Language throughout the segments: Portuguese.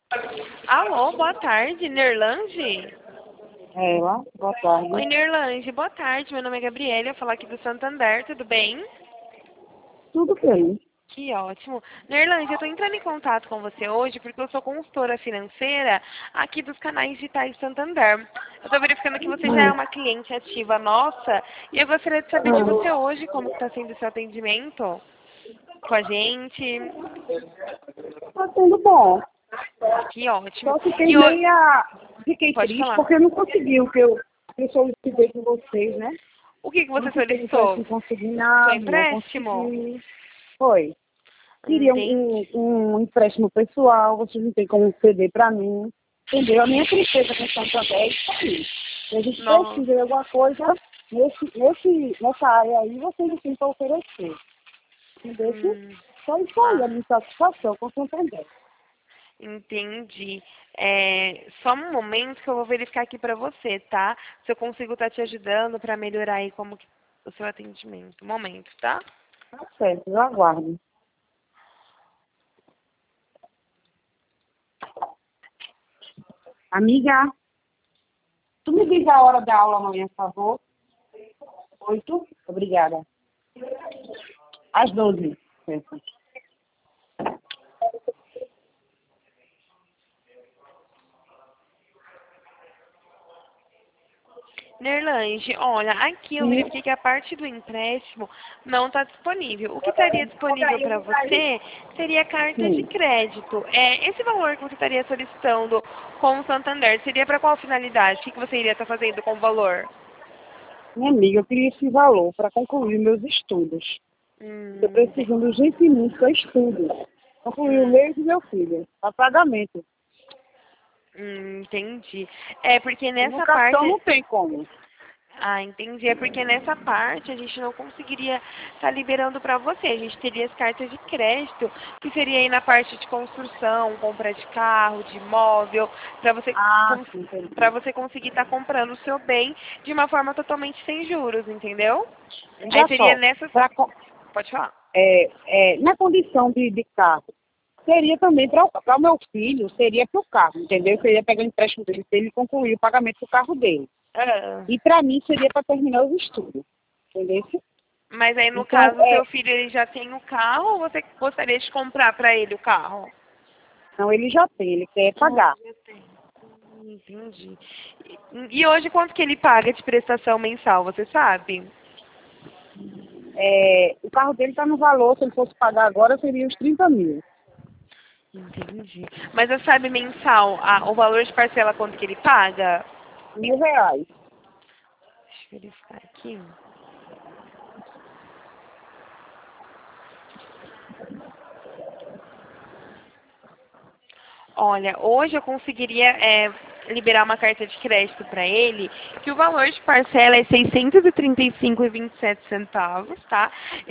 Alô, boa tarde, Nerlange? Ela, boa tarde. Oi, Nerlange, boa tarde. Meu nome é Gabriela, eu vou falar aqui do Santander, tudo bem? Tudo bem. Que ótimo. Nerlange, eu estou entrando em contato com você hoje porque eu sou consultora financeira aqui dos canais digitais Santander. Eu estou verificando que você já é Hum, uma cliente ativa nossa e eu gostaria de saber de você hoje como está sendo o seu atendimento com a gente. tá sendo bom. Que ótimo. Só fiquei E hoje, meia. Fiquei pode triste falar. porque eu não consegui o que eu solicitei com vocês, né? O que Não você fiquei em solicitou? empréstimo Seu consignado, não empréstimo? consegui. Foi. Queria Entendi. um empréstimo pessoal, vocês não tem como ceder para mim. Entendeu? A minha tristeza com Santander é isso aí. Se a gente Nossa. precisa de alguma coisa, nessa área aí, vocês não têm para oferecer. Entendeu? Só isso aí, a Ah, minha satisfação com Santander. entendi. Só um momento que eu vou verificar aqui pra você, tá? Se eu consigo estar te ajudando pra melhorar aí como que o seu atendimento. Um momento, tá? Tá certo, eu aguardo. Amiga, tu me diz a hora da aula amanhã, por favor? 8? Obrigada. Às 12. Certo. Nerlange, olha, aqui eu Sim. verifiquei que a parte do empréstimo não está disponível. O que estaria disponível para você seria carta de Sim. crédito. Esse valor que você estaria solicitando com o Santander seria para qual finalidade? O que você iria estar fazendo com o valor? Minha amiga, eu queria esse valor para concluir meus estudos. Estou Entendi. precisando urgentemente para estudos. Concluir o meu e do meu filho. Para pagamento. Entendi. Porque E no nessa cartão parte. não tem como. Ah, entendi. É porque nessa parte a gente não conseguiria estar liberando para você. A gente teria as cartas de crédito, que seria aí na parte de construção, compra de carro, de imóvel, para você, Ah, sim, para entendi. você conseguir estar comprando o seu bem de uma forma totalmente sem juros, entendeu? Aí Veja seria só, nessas. pra, Pode falar. na condição de carro, seria também para o meu filho, seria para o carro, entendeu? Seria pegar o empréstimo dele para ele concluir o pagamento do carro dele. Ah, E para mim seria para terminar os estudos, entendeu? mas aí no Então, caso, o seu filho ele já tem o carro ou você gostaria de comprar para ele o carro? não, ele já tem, ele quer pagar. Já tem. Entendi. E hoje quanto que ele paga de prestação mensal, você sabe? O carro dele está no valor, se ele fosse pagar agora, seria os 30 mil. Entendi. Mas você sabe mensal, o valor de parcela quanto que ele paga? R$ 1.000. Deixa eu verificar aqui. Olha, hoje eu conseguiria liberar uma carta de crédito para ele, que o valor de parcela é 635,27 centavos, tá?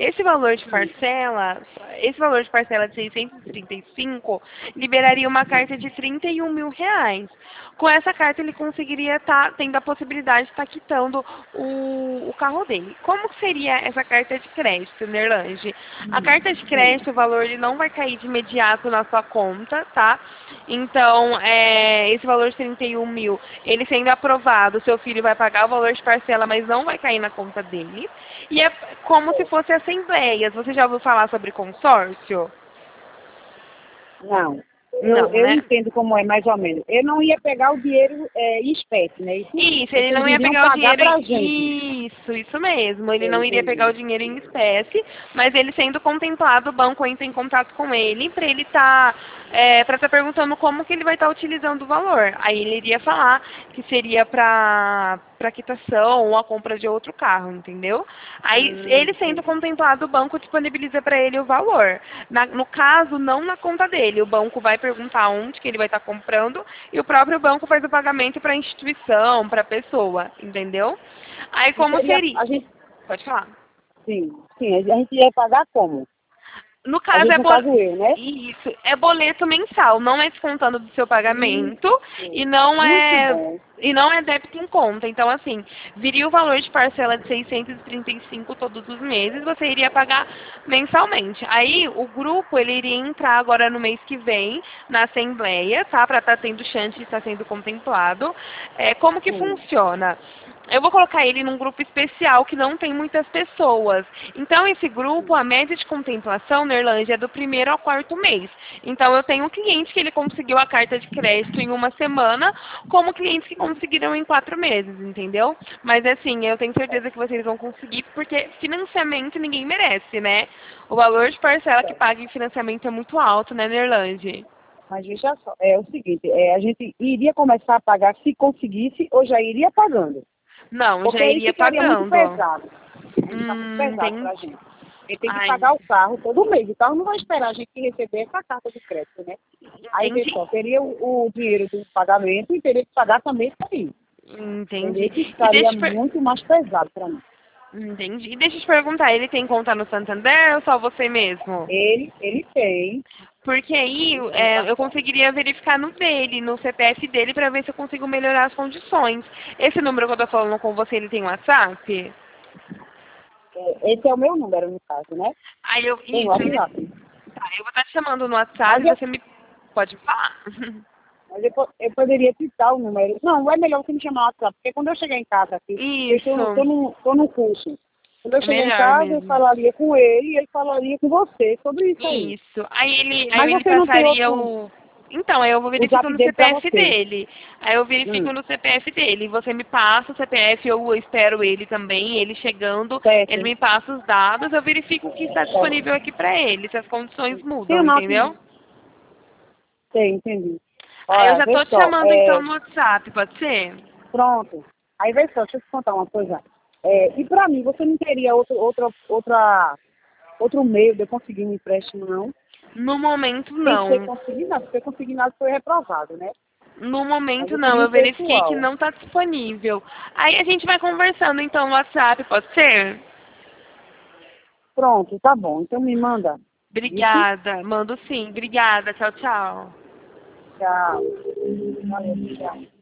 Esse valor de parcela de 635 liberaria uma carta de 31 mil reais. Com essa carta ele conseguiria estar tendo a possibilidade de estar quitando o carro dele. Como que seria essa carta de crédito, Nerlange? A carta de crédito, o valor ele não vai cair de imediato na sua conta, tá? Então, esse valor de 31 mil, ele sendo aprovado, seu filho vai pagar o valor de parcela, mas não vai cair na conta dele. E é como se fosse assembleias. Você já ouviu falar sobre consórcio? Não. Eu, Não, eu né? entendo como é, mais ou menos. Eu não ia pegar o dinheiro em espécie, né? Isso, Isso, ele vocês não ia iriam pegar o pagar dinheiro para a gente. Isso mesmo. Ele Eu não iria pegar entendi. o dinheiro em espécie, mas ele sendo contemplado, o banco entra em contato com ele para ele estar para estar perguntando como que ele vai estar utilizando o valor. Aí ele iria falar que seria para quitação ou a compra de outro carro, entendeu? Aí ele sendo Entendi. contemplado, o banco disponibiliza para ele o valor. No caso, não na conta dele. O banco vai perguntar onde que ele vai estar comprando e o próprio banco faz o pagamento para a instituição, para a pessoa, entendeu? Aí E como seria, seria? a gente, Pode falar. sim, a gente ia pagar como? No A caso, gente, no caso eu, né? isso, é boleto mensal, não é descontando do seu pagamento e não Muito é bom. débito em conta. Então, assim, viria o valor de parcela de 635 todos os meses, você iria pagar mensalmente. Aí, o grupo, ele iria entrar agora no mês que vem, na Assembleia, tá? Para estar tendo chance de estar sendo contemplado. Como que Sim. funciona? Eu vou colocar ele num grupo especial que não tem muitas pessoas. Então, esse grupo, a média de contemplação, Nerlândia, é do primeiro ao quarto mês. Então, eu tenho um cliente que ele conseguiu a carta de crédito em uma semana, como clientes que conseguiram em 4 meses, entendeu? Mas, assim, eu tenho certeza que vocês vão conseguir, porque financiamento ninguém merece, né? O valor de parcela que paga em financiamento é muito alto, né, Nerlândia? Mas veja só, é o seguinte, a gente iria começar a pagar se conseguisse ou já iria pagando. Não, já Porque aí iria ficaria muito pagando. pesado. Aí fica muito pesado Entendi. pra gente. Ele tem que Ai, pagar o carro todo mês. O carro não vai esperar a gente receber essa carta de crédito, né? Aí, vê entendi. só, teria o dinheiro do pagamento e teria que pagar também isso aí. Entendeu? Entendi. Que E ficaria muito mais pesado para mim. Entendi. E deixa eu te perguntar, ele tem conta no Santander ou só você mesmo? Ele tem. Porque aí Ele tem eu cartão. conseguiria verificar no dele, no CPF dele, para ver se eu consigo melhorar as condições. Esse número que eu tô falando com você, ele tem WhatsApp? Esse é o meu número, no caso, né? Aí eu. Tem Isso, ele. WhatsApp. Tá, eu vou estar te chamando no WhatsApp Mas e você me. Pode falar. eu poderia citar o número. Não, é melhor você me chamar no WhatsApp, porque quando eu chegar em casa aqui, eu Isso. tô num curso. Quando eu É chegar em melhor casa, eu mesmo. falaria com ele e ele falaria com você sobre isso aí. Isso. Aí Mas ele você não tem passaria outro, o. Então, aí eu vou o verifico zap no dele pra CPF você. dele. Aí eu verifico Hum, no CPF dele. Você me passa o CPF, eu espero ele também, ele chegando, ele certo. me passa os dados, eu verifico o que está disponível aqui para ele, se as condições Tem mudam, o nosso. entendeu? Tem, entendi. Aí eu Olha, já vê tô te só, chamando então no WhatsApp, pode ser? pronto. Aí vê só, deixa eu te contar uma coisa. E pra mim, você não teria outro meio de eu conseguir um empréstimo, não? No momento Sem ser não. consignado, porque consignado foi reprovado, né? No Mas momento eu não, queria eu um verifiquei que pessoal. não está disponível. Aí a gente vai conversando então no WhatsApp, pode ser? Pronto, tá bom. Então me manda. Isso. Obrigada, mando sim. Obrigada, tchau, tchau. Tchau. Valeu, tchau.